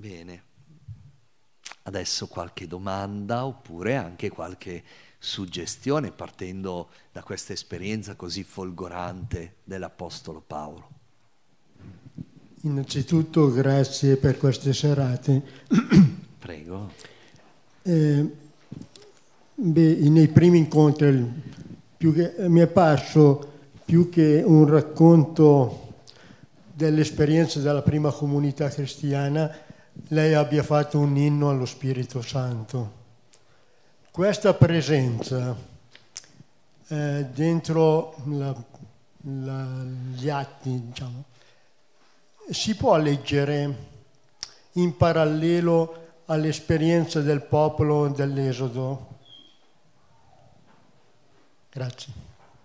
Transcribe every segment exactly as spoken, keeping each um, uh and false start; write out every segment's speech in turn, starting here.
Bene, adesso qualche domanda oppure anche qualche suggestione partendo da questa esperienza così folgorante dell'Apostolo Paolo. Innanzitutto grazie per queste serate. Prego. Eh, beh, nei primi incontri più che, mi è parso più che un racconto dell'esperienza della prima comunità cristiana, lei abbia fatto un inno allo Spirito Santo. Questa presenza eh, dentro la, la, gli atti, diciamo, si può leggere in parallelo all'esperienza del popolo dell'Esodo? Grazie.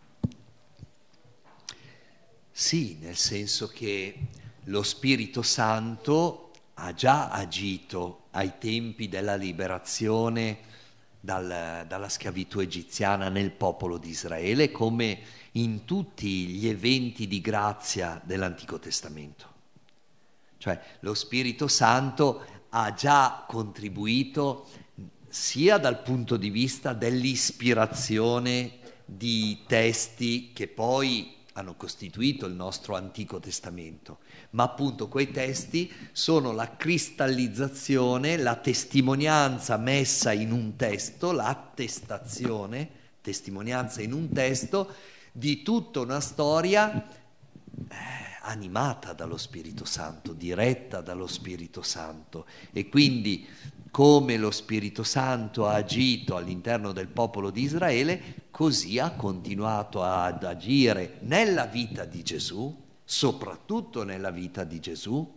Sì, nel senso che lo Spirito Santo ha già agito ai tempi della liberazione dal, dalla schiavitù egiziana nel popolo di Israele, come in tutti gli eventi di grazia dell'Antico Testamento. Cioè lo Spirito Santo ha già contribuito sia dal punto di vista dell'ispirazione di testi che poi hanno costituito il nostro Antico Testamento, ma appunto quei testi sono la cristallizzazione, la testimonianza messa in un testo, l'attestazione, testimonianza in un testo di tutta una storia eh, animata dallo Spirito Santo, diretta dallo Spirito Santo. E quindi come lo Spirito Santo ha agito all'interno del popolo di Israele, così ha continuato ad agire nella vita di Gesù, soprattutto nella vita di Gesù,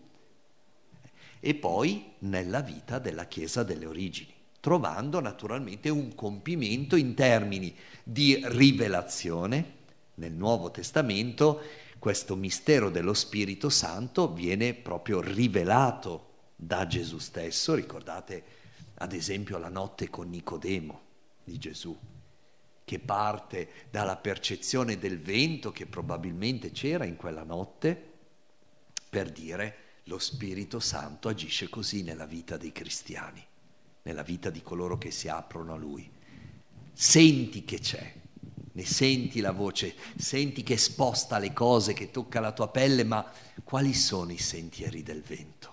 e poi nella vita della Chiesa delle origini, trovando naturalmente un compimento in termini di rivelazione. Nel Nuovo Testamento questo mistero dello Spirito Santo viene proprio rivelato da Gesù stesso. Ricordate ad esempio la notte con Nicodemo di Gesù, che parte dalla percezione del vento che probabilmente c'era in quella notte, per dire lo Spirito Santo agisce così nella vita dei cristiani, nella vita di coloro che si aprono a Lui. Senti che c'è, ne senti la voce, senti che sposta le cose, che tocca la tua pelle, ma quali sono i sentieri del vento?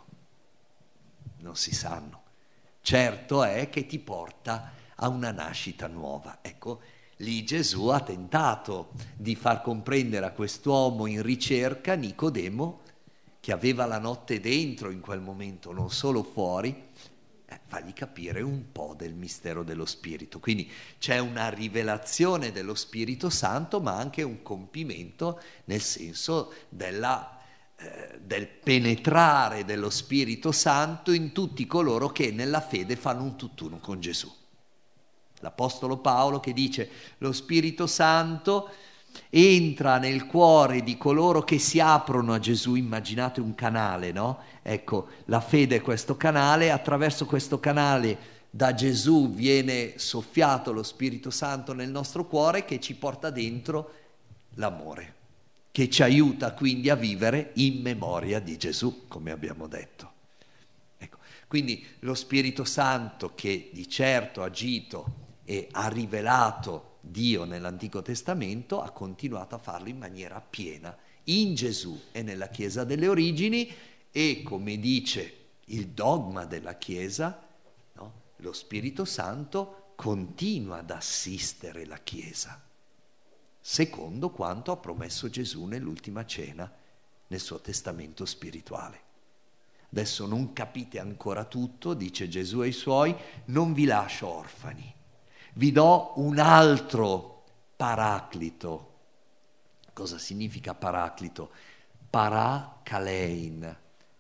Non si sanno. Certo è che ti porta a una nascita nuova. Ecco, lì Gesù ha tentato di far comprendere a quest'uomo in ricerca, Nicodemo, che aveva la notte dentro in quel momento, non solo fuori, eh, fargli capire un po' del mistero dello Spirito. Quindi c'è una rivelazione dello Spirito Santo, ma anche un compimento nel senso della del penetrare dello Spirito Santo in tutti coloro che nella fede fanno un tutt'uno con Gesù. L'Apostolo Paolo che dice: lo Spirito Santo entra nel cuore di coloro che si aprono a Gesù. Immaginate un canale, no? Ecco, la fede è questo canale, attraverso questo canale da Gesù viene soffiato lo Spirito Santo nel nostro cuore, che ci porta dentro l'amore, che ci aiuta quindi a vivere in memoria di Gesù, come abbiamo detto. Ecco, quindi lo Spirito Santo, che di certo ha agito e ha rivelato Dio nell'Antico Testamento, ha continuato a farlo in maniera piena in Gesù e nella Chiesa delle origini, e come dice il dogma della Chiesa, no? Lo Spirito Santo continua ad assistere la Chiesa, secondo quanto ha promesso Gesù nell'ultima cena, nel suo testamento spirituale. Adesso non capite ancora tutto, dice Gesù ai suoi: non vi lascio orfani, vi do un altro paraclito. Cosa significa paraclito? Para kalein,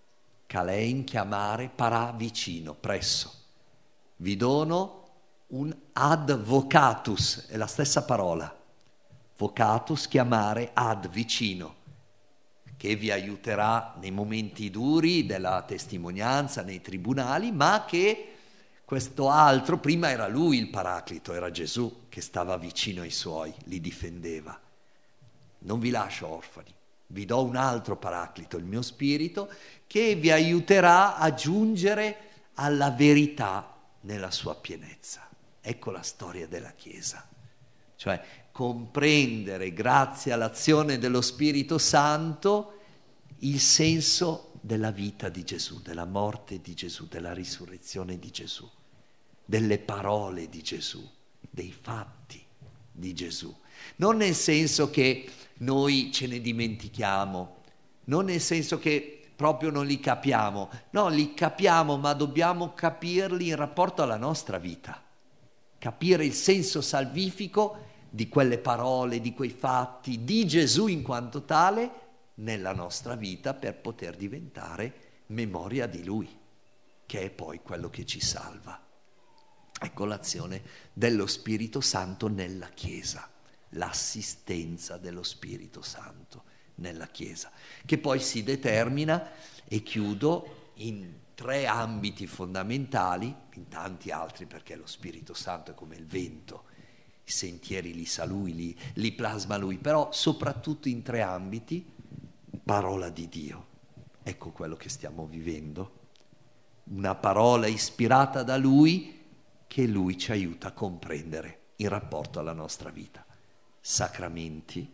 kalein chiamare, para vicino, presso. Vi dono un advocatus, è la stessa parola. Vocatus, chiamare, ad, vicino, che vi aiuterà nei momenti duri della testimonianza, nei tribunali, ma che questo altro, prima era lui il paraclito, era Gesù che stava vicino ai suoi, li difendeva. Non vi lascio orfani, vi do un altro paraclito, il mio spirito, che vi aiuterà a giungere alla verità nella sua pienezza. Ecco la storia della Chiesa, cioè comprendere grazie all'azione dello Spirito Santo il senso della vita di Gesù, della morte di Gesù, della risurrezione di Gesù, delle parole di Gesù, dei fatti di Gesù. Non nel senso che noi ce ne dimentichiamo, non nel senso che proprio non li capiamo, no, li capiamo, ma dobbiamo capirli in rapporto alla nostra vita, capire il senso salvifico di quelle parole, di quei fatti, di Gesù in quanto tale nella nostra vita per poter diventare memoria di Lui, che è poi quello che ci salva. Ecco l'azione dello Spirito Santo nella Chiesa, l'assistenza dello Spirito Santo nella Chiesa, che poi si determina, e chiudo, in tre ambiti fondamentali, in tanti altri perché lo Spirito Santo è come il vento, i sentieri li sa Lui, li, li plasma Lui, però soprattutto in tre ambiti: parola di Dio, ecco quello che stiamo vivendo, una parola ispirata da Lui che Lui ci aiuta a comprendere in rapporto alla nostra vita. Sacramenti,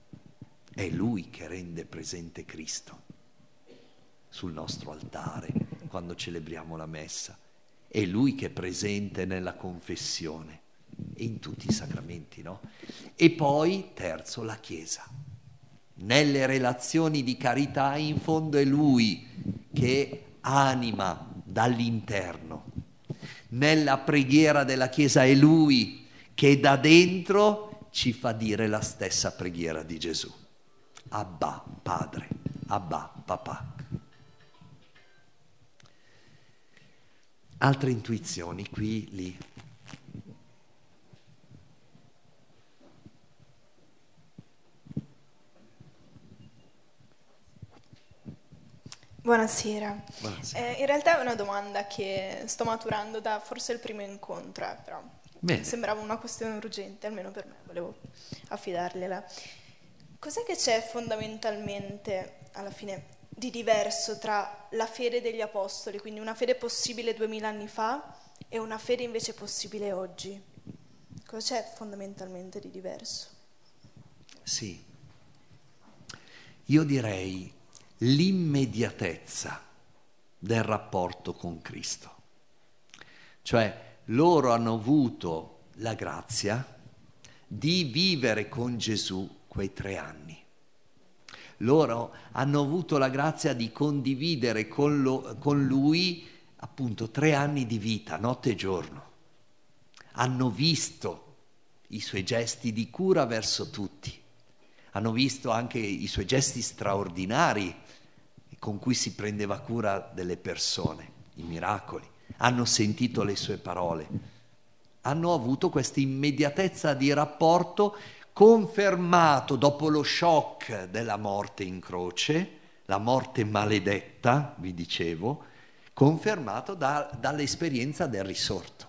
è Lui che rende presente Cristo sul nostro altare quando celebriamo la messa, è Lui che è presente nella confessione e in tutti i sacramenti, no? E poi, terzo, la Chiesa. Nelle relazioni di carità in fondo è Lui che anima dall'interno. Nella preghiera della Chiesa è Lui che da dentro ci fa dire la stessa preghiera di Gesù. Abba, Padre, Abba, Papà. Altre intuizioni qui, lì. Buonasera. Buonasera. Eh, in realtà è una domanda che sto maturando da forse il primo incontro, eh, però Bene. sembrava una questione urgente, almeno per me, volevo affidargliela. Cos'è che c'è fondamentalmente, alla fine, di diverso tra la fede degli apostoli, quindi una fede possibile duemila anni fa, e una fede invece possibile oggi? Cosa c'è fondamentalmente di diverso? Sì, io direi l'immediatezza del rapporto con Cristo. Cioè, loro hanno avuto la grazia di vivere con Gesù quei tre anni. Loro hanno avuto la grazia di condividere con, lo, con Lui appunto tre anni di vita, notte e giorno. Hanno visto i Suoi gesti di cura verso tutti. Hanno visto anche i Suoi gesti straordinari con cui si prendeva cura delle persone, i miracoli. Hanno sentito le Sue parole. Hanno avuto questa immediatezza di rapporto confermato dopo lo shock della morte in croce, la morte maledetta, vi dicevo, confermato da, dall'esperienza del risorto,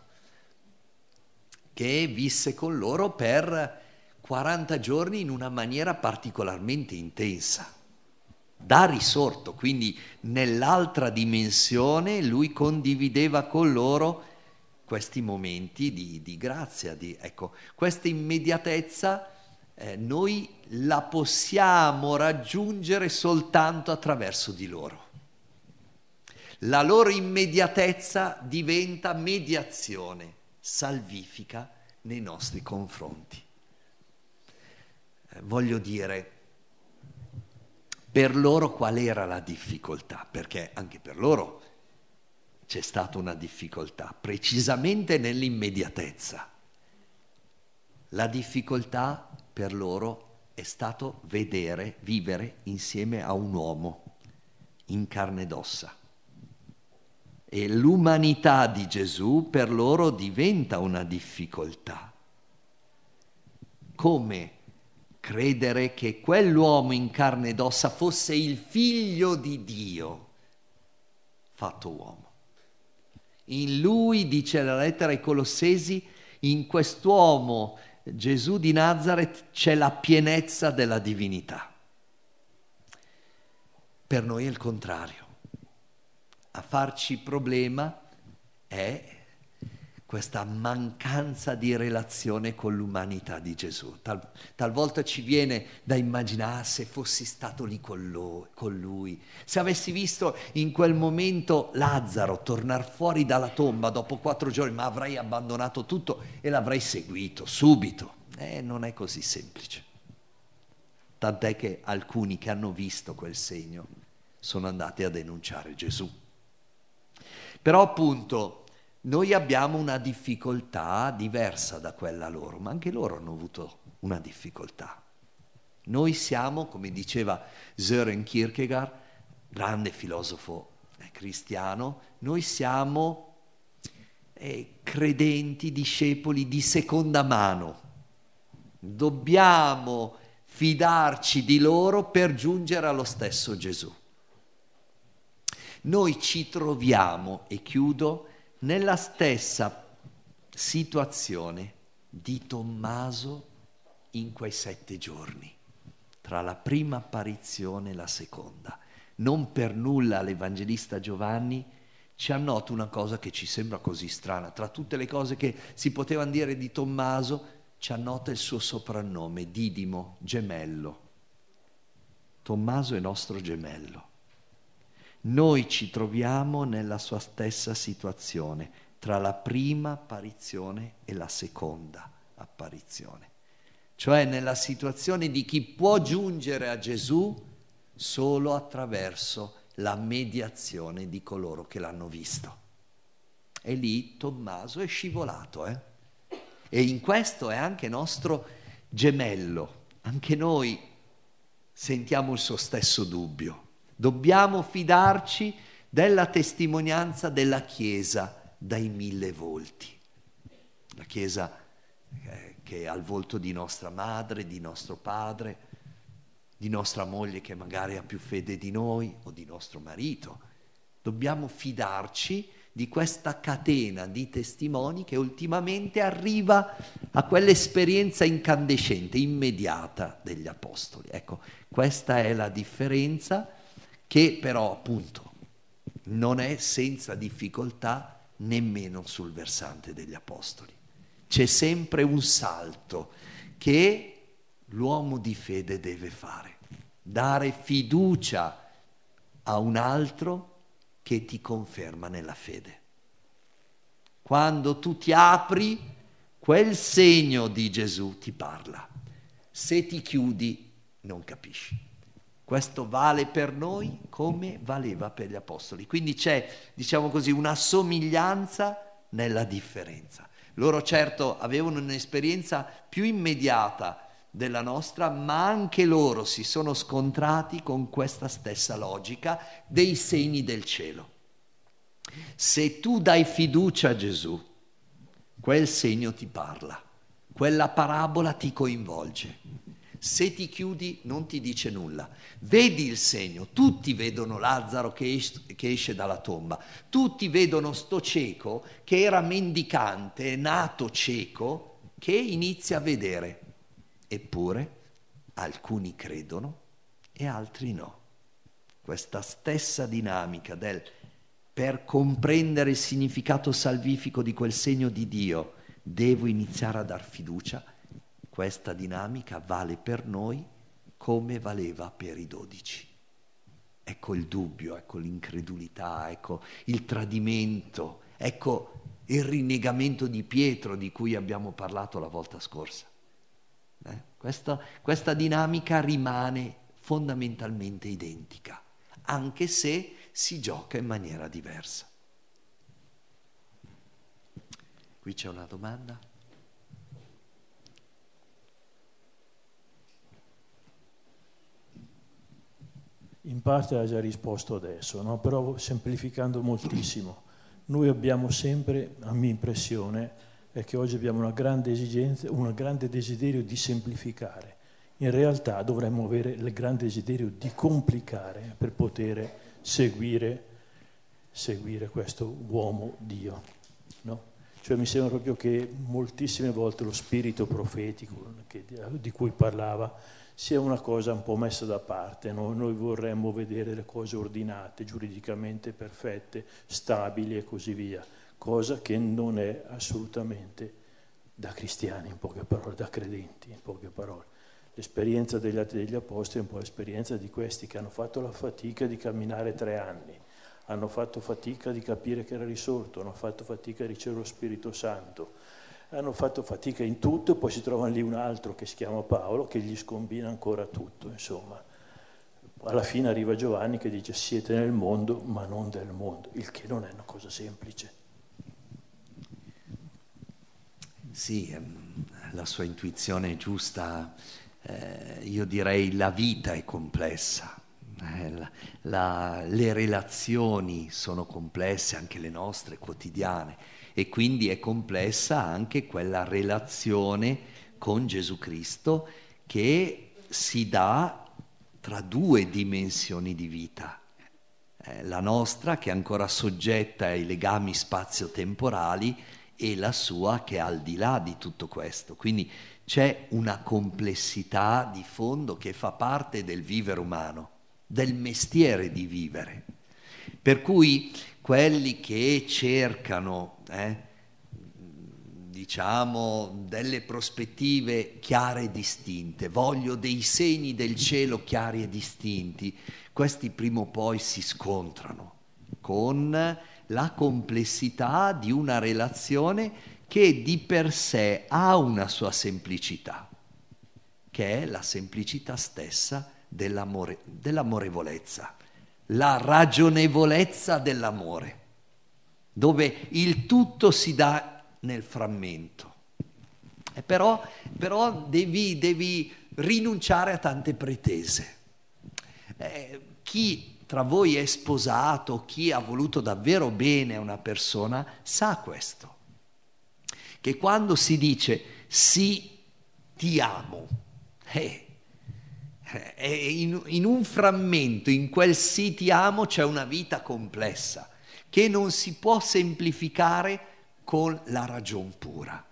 che visse con loro per quaranta giorni in una maniera particolarmente intensa. Da risorto, quindi nell'altra dimensione, lui condivideva con loro questi momenti di, di grazia, di, ecco, questa immediatezza eh, noi la possiamo raggiungere soltanto attraverso di loro. La loro immediatezza diventa mediazione salvifica nei nostri confronti. Eh, voglio dire, per loro qual era la difficoltà? Perché anche per loro c'è stata una difficoltà, precisamente nell'immediatezza. La difficoltà per loro è stato vedere, vivere insieme a un uomo in carne ed ossa. E l'umanità di Gesù per loro diventa una difficoltà. Come credere che quell'uomo in carne ed ossa fosse il figlio di Dio fatto uomo? In lui, dice la lettera ai Colossesi, in quest'uomo Gesù di Nazaret c'è la pienezza della divinità. per noi è il contrario. A farci problema è questa mancanza di relazione con l'umanità di Gesù. Tal, talvolta ci viene da immaginare ah, se fossi stato lì con lui, con lui, se avessi visto in quel momento Lazzaro tornare fuori dalla tomba dopo quattro giorni, ma avrei abbandonato tutto e l'avrei seguito subito. Eh, non è così semplice. Tant'è che alcuni che hanno visto quel segno sono andati a denunciare Gesù. Però appunto noi abbiamo una difficoltà diversa da quella loro, ma anche loro hanno avuto una difficoltà. Noi siamo, come diceva Søren Kierkegaard, grande filosofo eh, cristiano, noi siamo eh, credenti, discepoli di seconda mano. Dobbiamo fidarci di loro per giungere allo stesso Gesù. Noi ci troviamo, e chiudo, nella stessa situazione di Tommaso in quei sette giorni, tra la prima apparizione e la seconda. Non per nulla l'Evangelista Giovanni ci annota una cosa che ci sembra così strana. Tra tutte le cose che si potevano dire di Tommaso, ci annota il suo soprannome, Didimo, gemello. Tommaso è nostro gemello. Noi ci troviamo nella sua stessa situazione, tra la prima apparizione e la seconda apparizione. Cioè nella situazione di chi può giungere a Gesù solo attraverso la mediazione di coloro che l'hanno visto. E lì Tommaso è scivolato, eh? E in questo è anche nostro gemello. Anche noi sentiamo il suo stesso dubbio. Dobbiamo fidarci della testimonianza della Chiesa dai mille volti. La Chiesa eh, che ha il volto di nostra madre, di nostro padre, di nostra moglie che magari ha più fede di noi o di nostro marito. Dobbiamo fidarci di questa catena di testimoni che ultimamente arriva a quell'esperienza incandescente, immediata degli Apostoli. Ecco, questa è la differenza che però appunto non è senza difficoltà nemmeno sul versante degli Apostoli. C'è sempre un salto che l'uomo di fede deve fare, dare fiducia a un altro che ti conferma nella fede. Quando tu ti apri, quel segno di Gesù ti parla. Se ti chiudi, non capisci. Questo vale per noi come valeva per gli Apostoli. Quindi c'è, diciamo così, una somiglianza nella differenza. Loro certo avevano un'esperienza più immediata della nostra, ma anche loro si sono scontrati con questa stessa logica dei segni del cielo. Se tu dai fiducia a Gesù, quel segno ti parla, quella parabola ti coinvolge. Se ti chiudi non ti dice nulla. Vedi il segno, tutti vedono Lazzaro che esce, che esce dalla tomba, tutti vedono sto cieco che era mendicante, nato cieco, che inizia a vedere. Eppure alcuni credono e altri no. Questa stessa dinamica del per comprendere il significato salvifico di quel segno di Dio devo iniziare a dar fiducia. Questa dinamica vale per noi come valeva per i dodici. Ecco il dubbio, ecco l'incredulità, ecco il tradimento, ecco il rinnegamento di Pietro di cui abbiamo parlato la volta scorsa. Eh? Questa, questa dinamica rimane fondamentalmente identica, anche se si gioca in maniera diversa. Qui c'è una domanda? In parte ha già risposto adesso, no? Però semplificando moltissimo. Noi abbiamo sempre, a mia impressione, è che oggi abbiamo una grande esigenza, un grande desiderio di semplificare. In realtà dovremmo avere il grande desiderio di complicare per poter seguire, seguire questo uomo Dio, no? Cioè mi sembra proprio che moltissime volte lo spirito profetico che, di cui parlava sia una cosa un po' messa da parte, no? Noi vorremmo vedere le cose ordinate, giuridicamente perfette, stabili e così via, cosa che non è assolutamente da cristiani, in poche parole, da credenti, in poche parole. L'esperienza degli Atti degli Apostoli è un po' l'esperienza di questi che hanno fatto la fatica di camminare tre anni, hanno fatto fatica di capire che era risorto, hanno fatto fatica di ricevere lo Spirito Santo, hanno fatto fatica in tutto e poi si trova lì un altro che si chiama Paolo che gli scombina ancora tutto, insomma. Alla fine arriva Giovanni che dice siete nel mondo ma non del mondo, il che non è una cosa semplice. Sì, la sua intuizione è giusta, eh, io direi la vita è complessa. La, la, le relazioni sono complesse, anche le nostre quotidiane, e quindi è complessa anche quella relazione con Gesù Cristo che si dà tra due dimensioni di vita, eh, la nostra che è ancora soggetta ai legami spazio-temporali e la sua che è al di là di tutto questo. Quindi c'è una complessità di fondo che fa parte del vivere umano, del mestiere di vivere, per cui quelli che cercano, eh, diciamo, delle prospettive chiare e distinte, voglio dei segni del cielo chiari e distinti, questi prima o poi si scontrano con la complessità di una relazione che di per sé ha una sua semplicità, che è la semplicità stessa dell'amore, dell'amorevolezza, la ragionevolezza dell'amore, dove il tutto si dà nel frammento. E però, però devi, devi rinunciare a tante pretese. Eh, chi tra voi è sposato, chi ha voluto davvero bene a una persona, sa questo, che quando si dice sì, ti amo, eh, In, in un frammento, in quel sì ti amo, c'è una vita complessa che non si può semplificare con la ragion pura.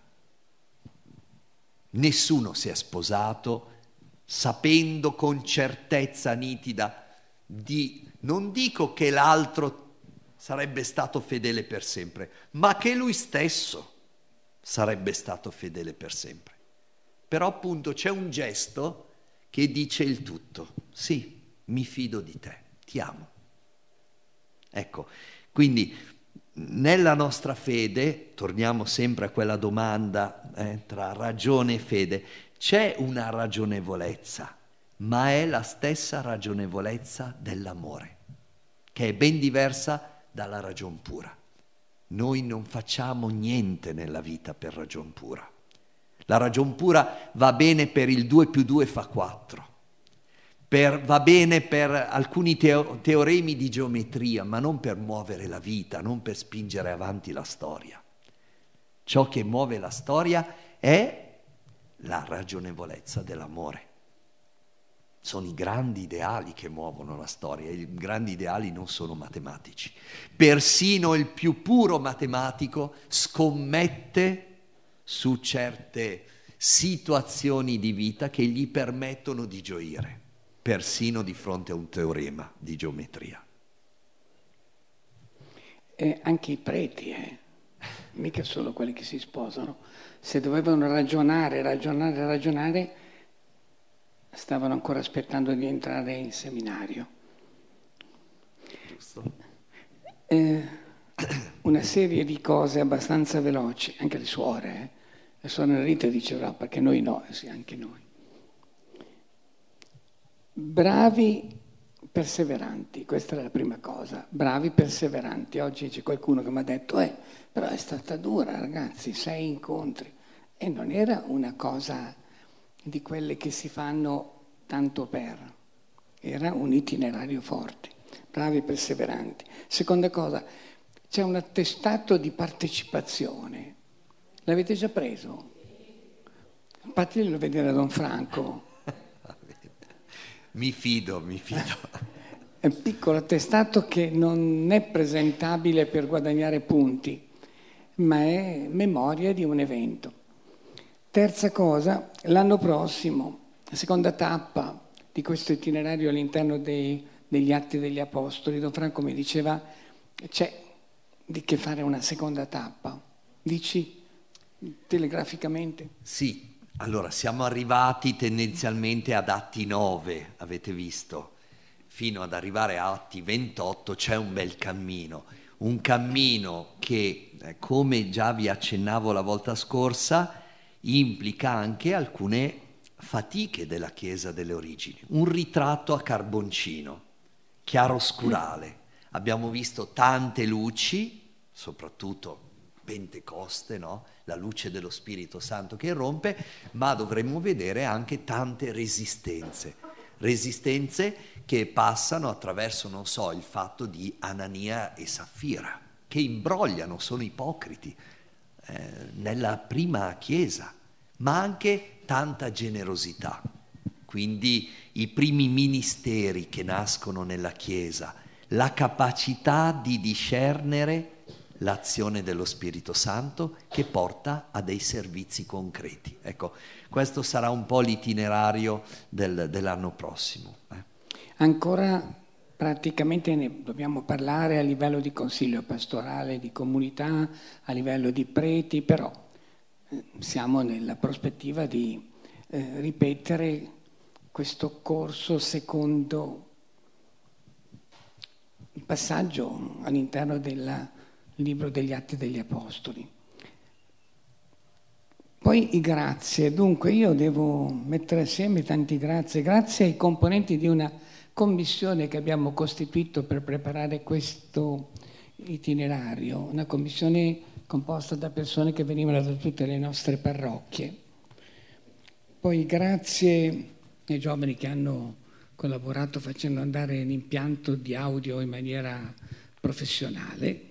Nessuno si è sposato sapendo con certezza nitida di, non dico che l'altro sarebbe stato fedele per sempre, ma che lui stesso sarebbe stato fedele per sempre. Però appunto c'è un gesto che dice il tutto. Sì, mi fido di te, ti amo. Ecco, quindi nella nostra fede, torniamo sempre a quella domanda eh, tra ragione e fede, c'è una ragionevolezza, ma è la stessa ragionevolezza dell'amore, che è ben diversa dalla ragion pura. Noi non facciamo niente nella vita per ragion pura. La ragion pura va bene per il due più due fa quattro, per, va bene per alcuni teo, teoremi di geometria, ma non per muovere la vita, non per spingere avanti la storia. Ciò che muove la storia è la ragionevolezza dell'amore. Sono i grandi ideali che muovono la storia, i grandi ideali non sono matematici. Persino il più puro matematico scommette su certe situazioni di vita che gli permettono di gioire, persino di fronte a un teorema di geometria. E anche i preti, eh? Mica solo quelli che si sposano, se dovevano ragionare, ragionare, ragionare, stavano ancora aspettando di entrare in seminario. Giusto. Eh, una serie di cose abbastanza veloci, anche le suore, eh? La suora Rita diceva, perché noi no, sì, anche noi. Bravi, perseveranti, questa è la prima cosa, bravi, perseveranti. Oggi c'è qualcuno che mi ha detto, eh, però è stata dura, ragazzi, sei incontri. E non era una cosa di quelle che si fanno tanto per, era un itinerario forte, bravi, perseveranti. Seconda cosa, c'è un attestato di partecipazione. L'avete già preso? Fatelo vedere a Don Franco. Mi fido, mi fido. È un piccolo attestato che non è presentabile per guadagnare punti, ma è memoria di un evento. Terza cosa, l'anno prossimo, la seconda tappa di questo itinerario all'interno dei, degli Atti degli Apostoli, Don Franco mi diceva, c'è di che fare una seconda tappa. Dici telegraficamente? Sì, allora siamo arrivati tendenzialmente ad Atti nove, avete visto, fino ad arrivare a Atti ventotto c'è un bel cammino, un cammino che, eh, come già vi accennavo la volta scorsa, implica anche alcune fatiche della Chiesa delle origini, un ritratto a carboncino, chiaroscurale. Abbiamo visto tante luci, soprattutto Pentecoste, no? La luce dello Spirito Santo che irrompe, ma dovremmo vedere anche tante resistenze, resistenze che passano attraverso, non so, il fatto di Anania e Saffira, che imbrogliano, sono ipocriti, nella prima Chiesa, ma anche tanta generosità. Quindi i primi ministeri che nascono nella Chiesa, la capacità di discernere l'azione dello Spirito Santo che porta a dei servizi concreti. Ecco, questo sarà un po' l'itinerario del, dell'anno prossimo. Eh. Ancora praticamente ne dobbiamo parlare a livello di consiglio pastorale, di comunità, a livello di preti, però eh, siamo nella prospettiva di eh, ripetere questo corso secondo il passaggio all'interno del libro degli Atti degli Apostoli. Poi i grazie, dunque io devo mettere assieme tanti grazie, grazie ai componenti di una commissione che abbiamo costituito per preparare questo itinerario, una commissione composta da persone che venivano da tutte le nostre parrocchie. Poi grazie ai giovani che hanno collaborato facendo andare l'impianto di audio in maniera professionale.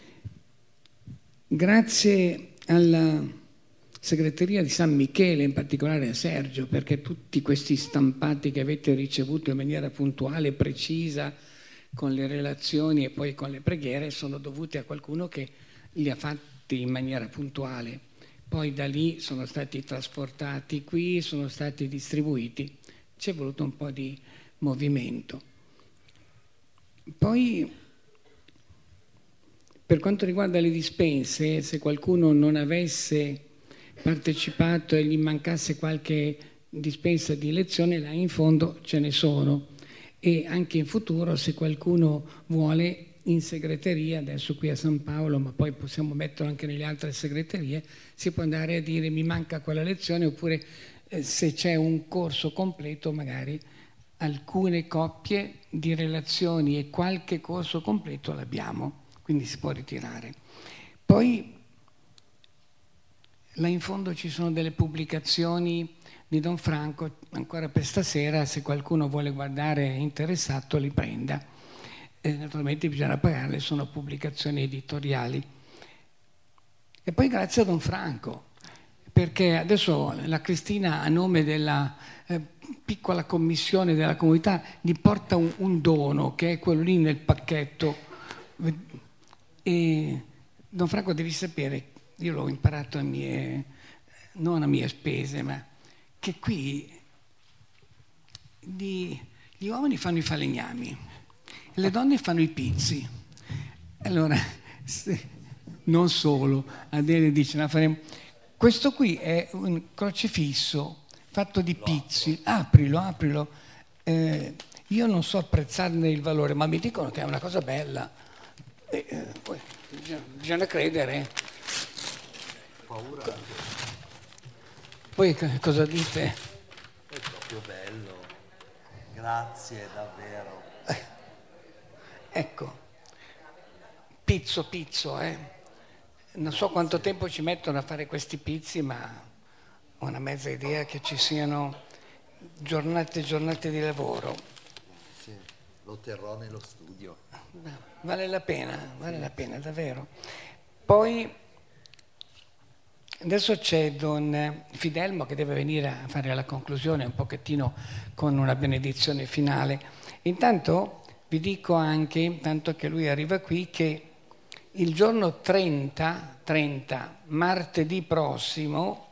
Grazie alla segreteria di San Michele, in particolare a Sergio, perché tutti questi stampati che avete ricevuto in maniera puntuale, precisa, con le relazioni e poi con le preghiere, sono dovuti a qualcuno che li ha fatti in maniera puntuale. Poi da lì sono stati trasportati qui, sono stati distribuiti. Ci è voluto un po' di movimento. Poi, per quanto riguarda le dispense, se qualcuno non avesse partecipato e gli mancasse qualche dispensa di lezione, là in fondo ce ne sono, e anche in futuro se qualcuno vuole in segreteria, adesso qui a San Paolo, ma poi possiamo metterlo anche nelle altre segreterie, si può andare a dire mi manca quella lezione, oppure eh, se c'è un corso completo magari alcune coppie di relazioni e qualche corso completo l'abbiamo, quindi si può ritirare. Poi là in fondo ci sono delle pubblicazioni di Don Franco, ancora per stasera, se qualcuno vuole guardare interessato li prenda. E naturalmente bisogna pagarle, sono pubblicazioni editoriali. E poi grazie a Don Franco, perché adesso la Cristina, a nome della eh, piccola commissione della comunità, gli porta un, un dono, che è quello lì nel pacchetto. E Don Franco, devi sapere, io l'ho imparato a mie, non a mie spese, ma che qui gli, gli uomini fanno i falegnami, le donne fanno i pizzi. Allora, se, non solo, Adele dice, la faremo. Questo qui è un crocifisso fatto di pizzi, aprilo, aprilo. Eh, io non so apprezzarne il valore, ma mi dicono che è una cosa bella. Eh, eh, poi bisogna, bisogna credere. Paura. Poi cosa dite? È proprio bello, grazie davvero. Ecco, pizzo pizzo, eh. Non so quanto tempo ci mettono a fare questi pizzi, ma ho una mezza idea che ci siano giornate e giornate di lavoro. Sì, lo terrò nello studio. Vale la pena, vale la pena, davvero. Poi adesso c'è Don Fidelmo che deve venire a fare la conclusione un pochettino con una benedizione finale. Intanto vi dico anche, intanto che lui arriva qui, che il giorno trenta, trenta, martedì prossimo,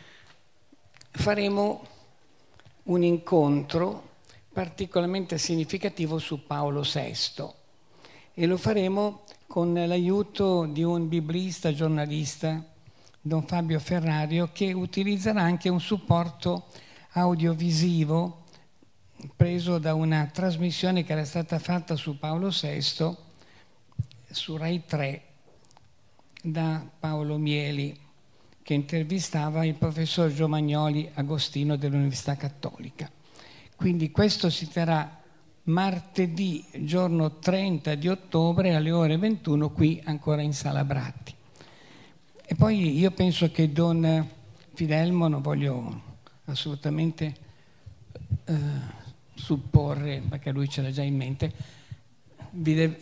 faremo un incontro particolarmente significativo su Paolo sesto e lo faremo con l'aiuto di un biblista, giornalista, Don Fabio Ferrario, che utilizzerà anche un supporto audiovisivo preso da una trasmissione che era stata fatta su Paolo sesto su Rai tre da Paolo Mieli, che intervistava il professor Giomagnoli Agostino dell'Università Cattolica. Quindi questo si terrà martedì, giorno trenta di ottobre, alle ore ventuno, qui ancora in Sala Bratti. E poi io penso che Don Fidelmo, non voglio assolutamente eh, supporre, perché lui ce l'ha già in mente, vi deve,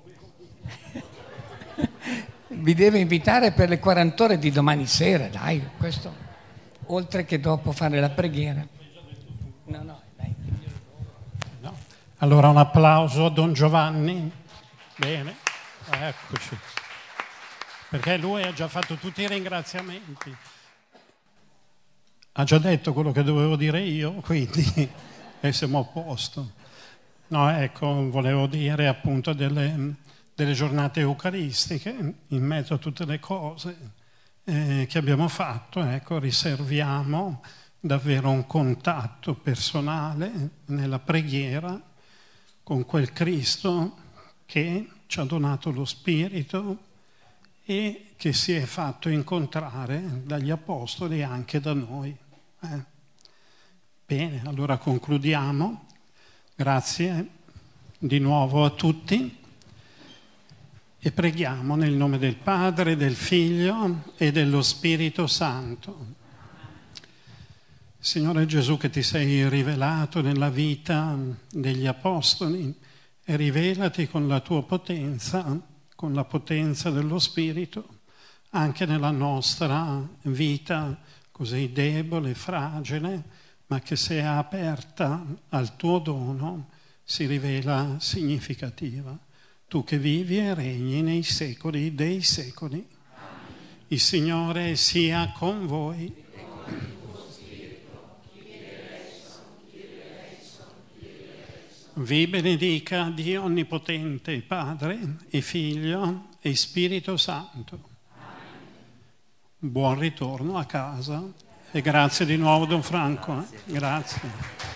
vi deve invitare per le quaranta ore di domani sera, dai, questo, oltre che dopo fare la preghiera. No, no, dai. No. Allora un applauso a Don Giovanni. Bene, eccoci. Perché lui ha già fatto tutti i ringraziamenti. Ha già detto quello che dovevo dire io, quindi e siamo a posto. No, ecco, volevo dire appunto delle, delle giornate eucaristiche, in mezzo a tutte le cose eh, che abbiamo fatto, ecco, riserviamo davvero un contatto personale nella preghiera con quel Cristo che ci ha donato lo Spirito e che si è fatto incontrare dagli Apostoli anche da noi. Eh. Bene, allora concludiamo. Grazie di nuovo a tutti e preghiamo nel nome del Padre, del Figlio e dello Spirito Santo. Signore Gesù, che ti sei rivelato nella vita degli Apostoli, e rivelati con la tua potenza, con la potenza dello Spirito, anche nella nostra vita così debole, fragile, ma che se è aperta al tuo dono si rivela significativa. Tu che vivi e regni nei secoli dei secoli. Il Signore sia con voi. Vi benedica Dio Onnipotente, Padre e Figlio e Spirito Santo. Buon ritorno a casa e grazie di nuovo Don Franco. Eh? Grazie.